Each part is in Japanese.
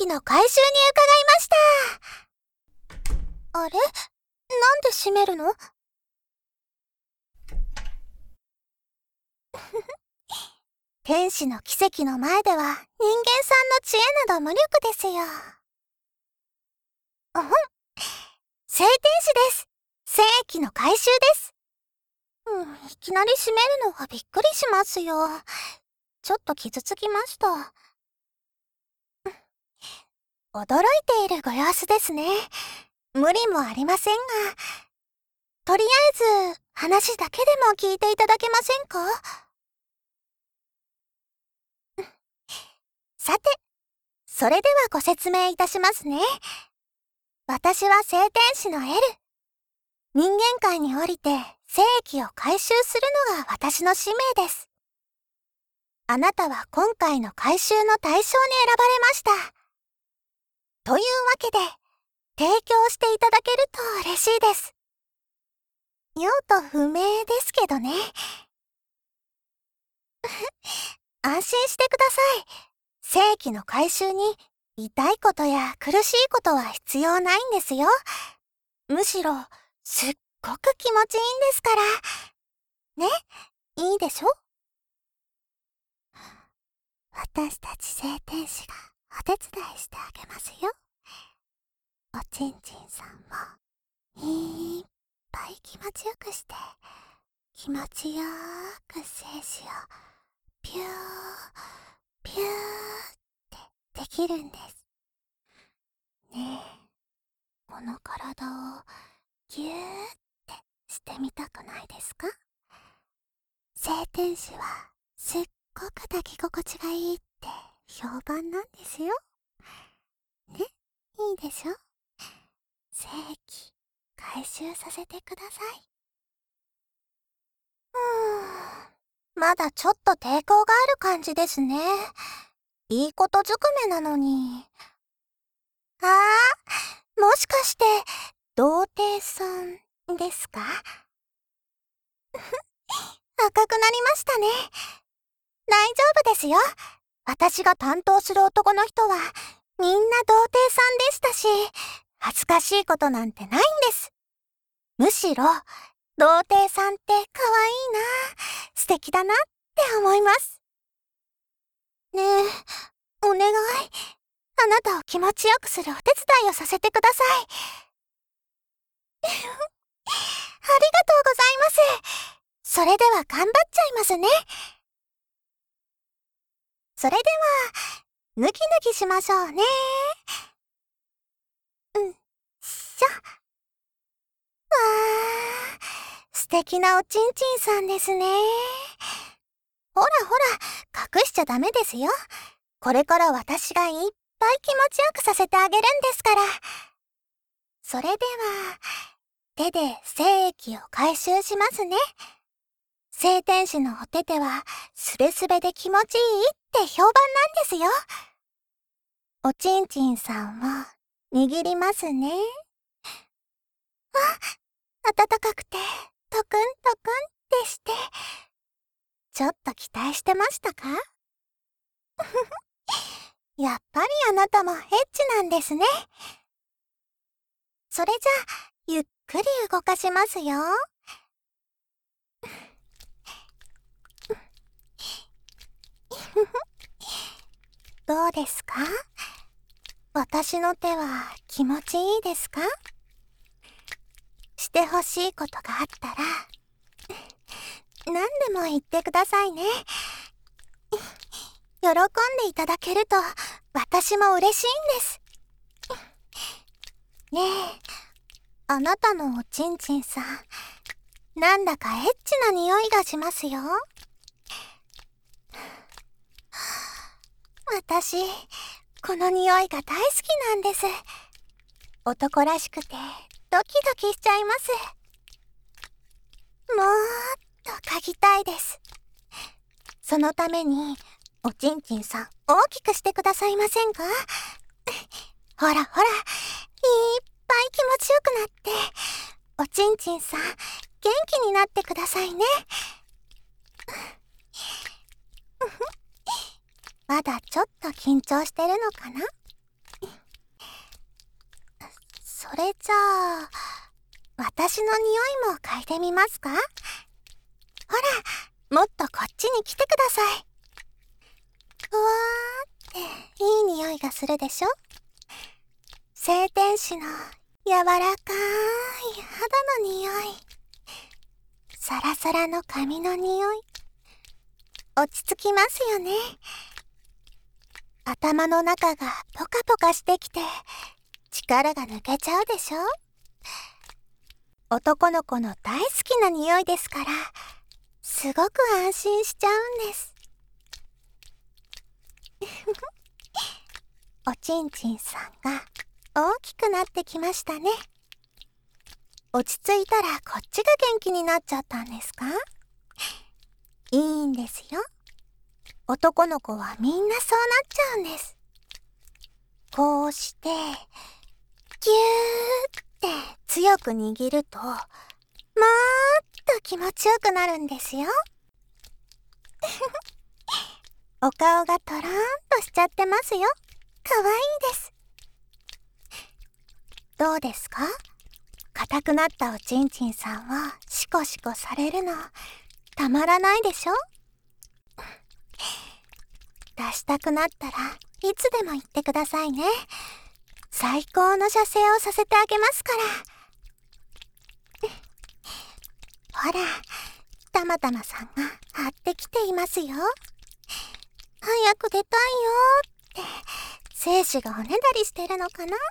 器の回収に伺いました。あれ？なんで閉めるの？天使の奇跡の前では人間さんの知恵など無力ですよ。聖天使です。聖液の回収です。いきなり閉めるのはびっくりしますよ。ちょっと傷つきました。驚いているご様子ですね。無理もありませんが、とりあえず話だけでも聞いていただけませんか？さて、それではご説明いたしますね。私は聖天使のエル。人間界に降りて聖液を回収するのが私の使命です。あなたは今回の回収の対象に選ばれました。というわけで、提供していただけると嬉しいです。用途不明ですけどね。安心してください。聖液の回収に痛いことや苦しいことは必要ないんですよ。むしろ、すっごく気持ちいいんですから。ね、いいでしょ？私たち聖天使がお手伝いしてあげますよ。おちんちんさんもいっぱい気持ちよくして、気持ちよく精子をピューピューってできるんです。ねえ、この体をギューってしてみたくないですか？聖天使はすっごく抱き心地がいいって評判なんですよ。ね、いいでしょ？聖気回収させてください。まだちょっと抵抗がある感じですね。いいことずくめなのに。もしかして、童貞さんですか？赤くなりましたね。大丈夫ですよ。私が担当する男の人は、みんな童貞さんでしたし、恥ずかしいことなんてないんです。むしろ、童貞さんって可愛いな、素敵だなって思います。ねえ、お願い。あなたを気持ちよくするお手伝いをさせてください。ありがとうございます。それでは頑張っちゃいますね。それでは、ぬきぬきしましょうね。しょ。素敵なおちんちんさんですね。ほらほら、隠しちゃダメですよ。これから私がいっぱい気持ちよくさせてあげるんですから。それでは、手で精液を回収しますね。聖天使のお手手はスベスベで気持ちいいって評判なんですよ。おちんちんさんを握りますね。暖かくてトクントクンってして、ちょっと期待してましたか？やっぱりあなたもエッチなんですね。それじゃあ、ゆっくり動かしますよ。どうですか？私の手は気持ちいいですか？してほしいことがあったら、何でも言ってくださいね。喜んでいただけると私も嬉しいんです。ねえ、あなたのおちんちんさん、なんだかエッチな匂いがしますよ。私、この匂いが大好きなんです。男らしくてドキドキしちゃいます。もっと嗅ぎたいです。そのために、おちんちんさん大きくしてくださいませんか？ほらほら、いっぱい気持ちよくなって、おちんちんさん元気になってくださいね。まだちょっと緊張してるのかな？ それじゃあ、私の匂いも嗅いでみますか？ほら、もっとこっちに来てください。ふわーっていい匂いがするでしょ？聖天使の柔らかい肌の匂い。サラサラの髪の匂い。落ち着きますよね。頭の中がポカポカしてきて、力が抜けちゃうでしょ？男の子の大好きな匂いですから、すごく安心しちゃうんです。おちんちんさんが大きくなってきましたね。落ち着いたらこっちが元気になっちゃったんですか？いいんですよ。男の子はみんなそうなっちゃうんです。こうして、ぎゅーって強く握ると、もーっと気持ちよくなるんですよ。お顔がトローンとしちゃってますよ。かわいいです。どうですか？硬くなったおちんちんさんはシコシコされるのたまらないでしょ？出したくなったらいつでも言ってくださいね。最高の射精をさせてあげますから。ほら、たまたまさんが張ってきていますよ。早く出たいよーって精子がおねだりしてるのかな？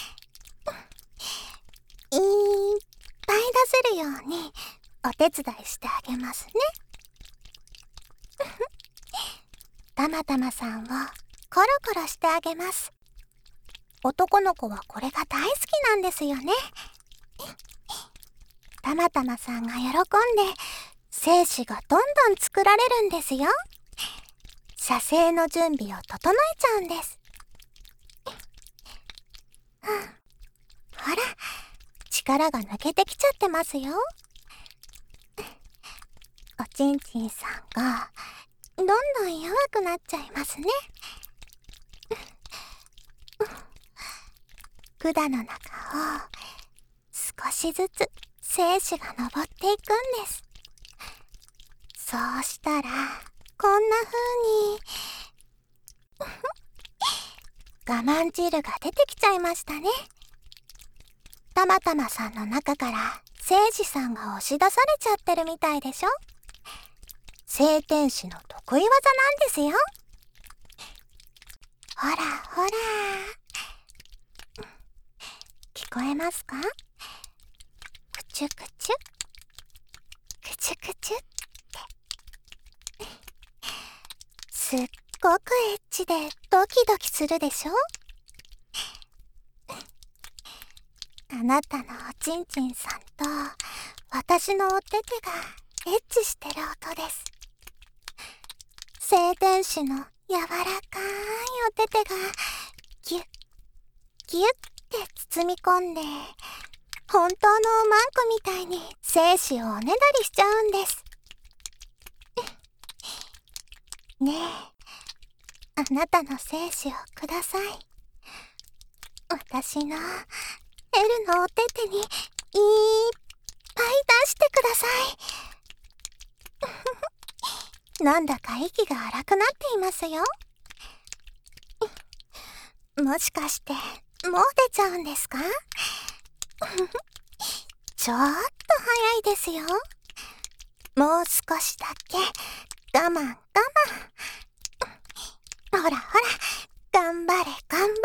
いっぱい出せるようにお手伝いしてあげますね。たまたまさんをコロコロしてあげます。男の子はこれが大好きなんですよね。たまたまさんが喜んで精子がどんどん作られるんですよ。射精の準備を整えちゃうんです。ほら、力が抜けてきちゃってますよ。おちんちんさんがどんどん弱くなっちゃいますね。管の中を少しずつ精子が昇っていくんです。そうしたらこんな風に我慢汁が出てきちゃいましたね。たまたまさんの中から精子さんが押し出されちゃってるみたいでしょ？聖天使の得意技なんですよ。ほらほら。聞こえますか？くちゅくちゅ。くちゅくちゅって。すっごくエッチでドキドキするでしょ？あなたのおちんちんさんと私のおててがエッチしてる音です。聖天使の柔らかいおててがギュッギュッって包み込んで、本当のおまんこみたいに精子をおねだりしちゃうんです。ねえ、あなたの精子をください。私の L のおててにいっぱい出してください。なんだか息が荒くなっていますよ。もしかしてもう出ちゃうんですか？ちょっと早いですよ。もう少しだけ我慢我慢。ほらほら、頑張れ頑張れ。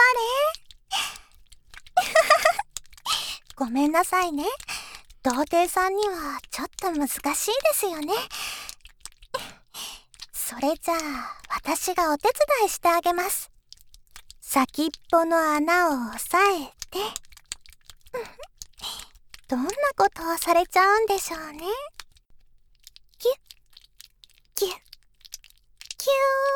ごめんなさいね。童貞さんにはちょっと難しいですよね。それじゃあ私がお手伝いしてあげます。先っぽの穴を押さえて。どんなことをされちゃうんでしょうね。キュッキュッキ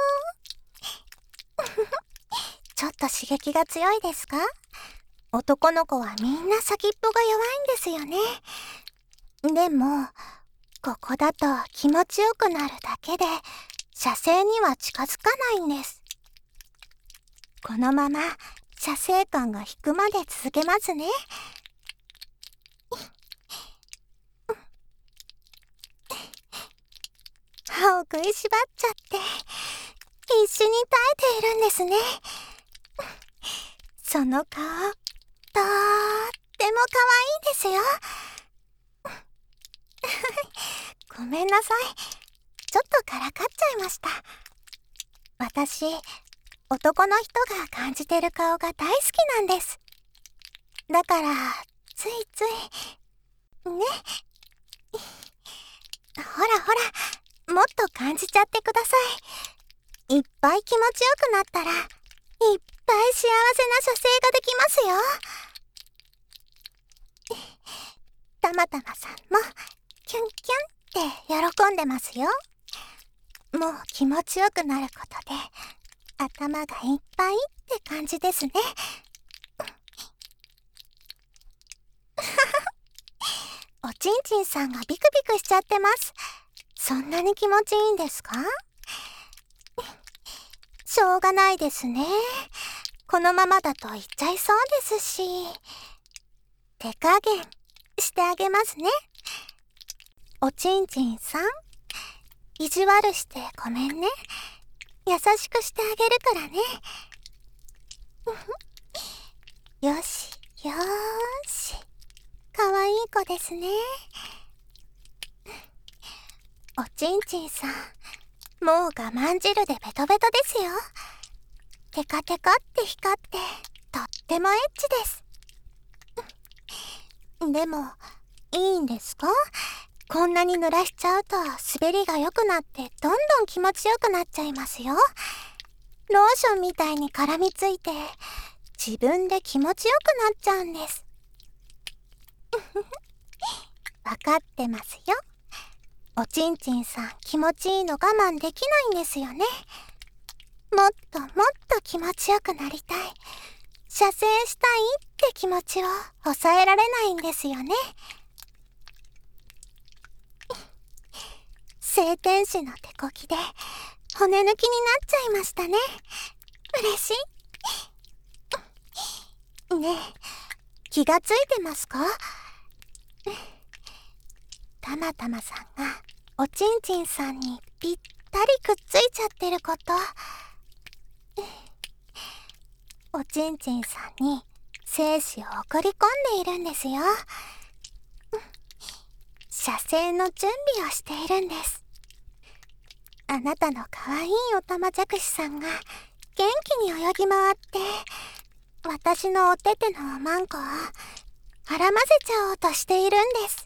ュー。ちょっと刺激が強いですか？男の子はみんな先っぽが弱いんですよね。でもここだと気持ちよくなるだけで射精には近づかないんです。このまま射精感が引くまで続けますね。歯を食いしばっちゃって必死に耐えているんですね。その顔、とーっても可愛いですよ。ごめんなさい。ちょっとからかっちゃいました。私、男の人が感じてる顔が大好きなんです。だから、ついつい、ね。ほらほら、もっと感じちゃってください。いっぱい気持ちよくなったら、いっぱい幸せな射精ができますよ。たまたまさんも、キュンキュンって喜んでますよ。もう気持ちよくなることで、頭がいっぱいって感じですね。おちんちんさんがビクビクしちゃってます。そんなに気持ちいいんですか？しょうがないですね。このままだと言っちゃいそうですし。手加減してあげますね。おちんちんさん、意地悪してごめんね。優しくしてあげるからね。よしよーし。かわいい子ですね。おちんちんさん、もう我慢汁でベトベトですよ。テカテカって光って、とってもエッチです。でも、いいんですか？こんなに濡らしちゃうと滑りが良くなってどんどん気持ちよくなっちゃいますよ。ローションみたいに絡みついて自分で気持ちよくなっちゃうんです。わかってますよ。おちんちんさん気持ちいいの我慢できないんですよね。もっともっと気持ちよくなりたい。射精したいって気持ちを抑えられないんですよね。聖天使の手こきで骨抜きになっちゃいましたね。嬉しい。ねえ、気がついてますか？たまたまさんがおちんちんさんにぴったりくっついちゃってること。おちんちんさんに精子を送り込んでいるんですよ。射精の準備をしているんです。あなたのかわいいおたまじゃくしさんが元気に泳ぎ回って私のおててのおまんこを絡ませちゃおうとしているんです。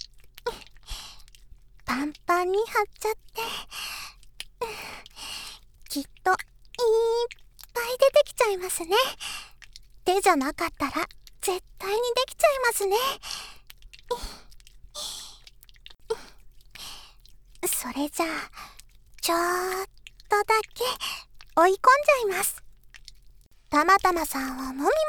パンパンに張っちゃってきっといっぱい出てきちゃいますね。手じゃなかったら絶対にできちゃいますね。それじゃあちょっとだけ追い込んじゃいます。たまたまさんをもみもみ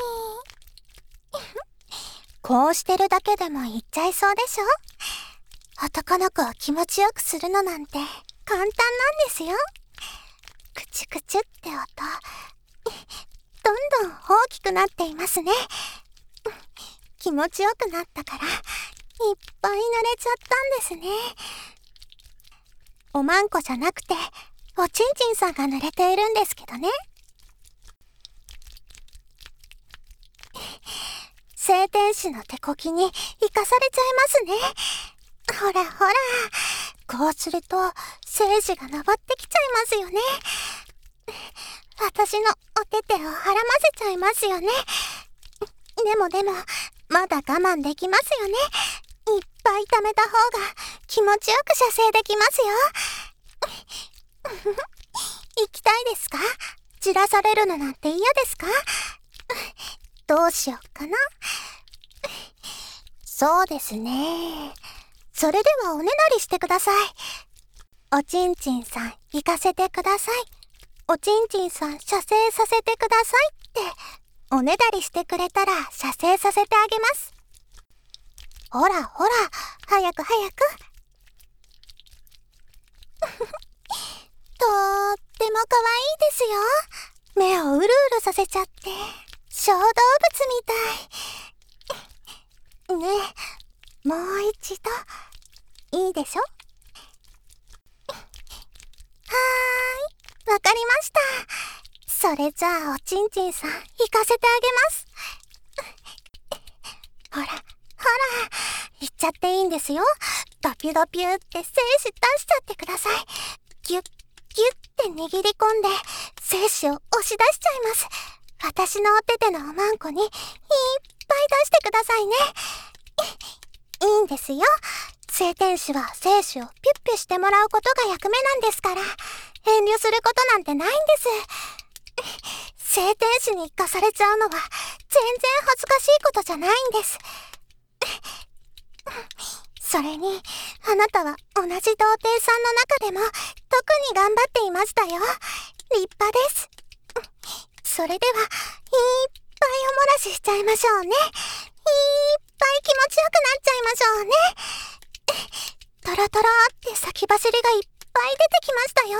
こうしてるだけでもいっちゃいそうでしょ？男の子を気持ちよくするのなんて簡単なんですよ。クチュクチュって音、どんどん大きくなっていますね。気持ちよくなったからいっぱい濡れちゃったんですね。おまんこじゃなくておちんちんさんが濡れているんですけどね。聖天使の手こきに生かされちゃいますね。ほらほら、こうすると精子が昇ってきちゃいますよね。私のおててをはらませちゃいますよね。でもまだ我慢できますよね。いっぱい溜めた方が気持ちよく射精できますよ。行きたいですか？じらされるのなんて嫌ですか？どうしよっかな。そうですね。それではおねだりしてください。おちんちんさん行かせてください。おちんちんさん射精させてくださいっておねだりしてくれたら射精させてあげます。ほらほら、早く早く。とっても可愛いですよ。 目をうるうるさせちゃって、小動物みたい。ねえ、もう一度、いいでしょ？わかりました。それじゃあおちんちんさん行かせてあげます。ほら、行っちゃっていいんですよ。ドピュドピュって精子出しちゃってください。ギュッ、ギュッって握り込んで精子を押し出しちゃいます。私のお手手のおまんこにいっぱい出してくださいね。いいんですよ。性天使は精子をピュッピュしてもらうことが役目なんですから、遠慮することなんてないんです。性天使に生かされちゃうのは全然恥ずかしいことじゃないんです。それに、あなたは同じ童貞さんの中でも特に頑張っていましたよ。立派です。それでは、いっぱいお漏らししちゃいましょうね。いっぱい気持ちよくなっちゃいましょうね。トロトロって先走りがいっぱい出てきましたよ。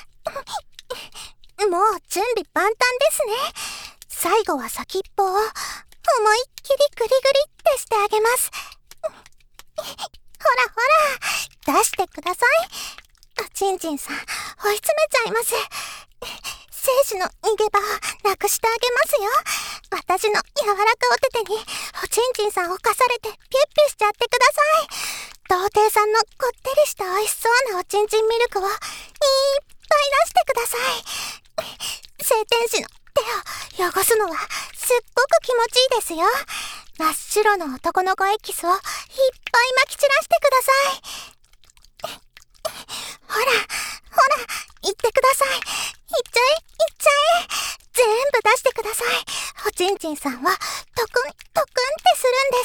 もう準備万端ですね。最後は先っぽを思いっきりグリグリってしてあげます。ほら、出してください。ちんちんさん、追い詰めちゃいます。精子の逃げ場をなくしてあげますよ。私の柔らかお手手におちんちんさんをかされてピュッピュしちゃってください。童貞さんのこってりした美味しそうなおちんちんミルクをいっぱい出してください。性天使の手を汚すのはすっごく気持ちいいですよ。真っ白の男の子エキスをいっぱいまき散らしてください。ほら、言ってください。言っちゃえ。全部出してください。おちんちんさんはトクンってするんです。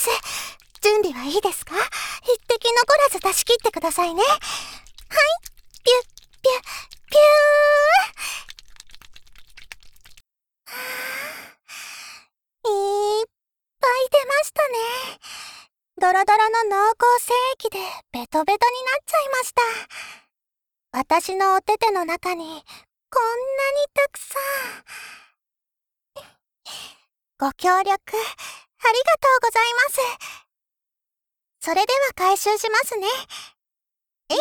準備はいいですか？一滴残らず出し切ってくださいね。はい、ピュッピュッピュー。いっぱい出ましたね。ドロドロの濃厚精液でベトベトになっちゃいました。私のお手手の中にこんなにたくさん。ご協力ありがとうございます。それでは回収しますね。えい。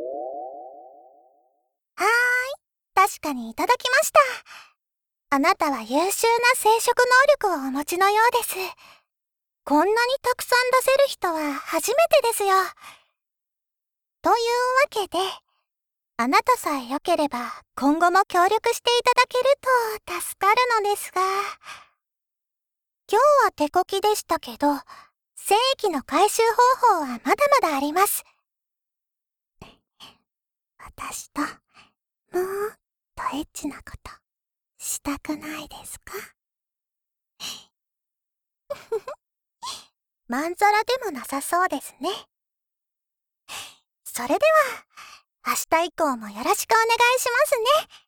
はーい。確かにいただきました。あなたは優秀な生殖能力をお持ちのようです。こんなにたくさん出せる人は初めてですよ。というわけで、あなたさえ良ければ今後も協力していただけると助かるのですが、今日は手こきでしたけど、精液の回収方法はまだまだあります。私ともっとエッチなことしたくないですか？まんざらでもなさそうですね。それでは、明日以降もよろしくお願いしますね。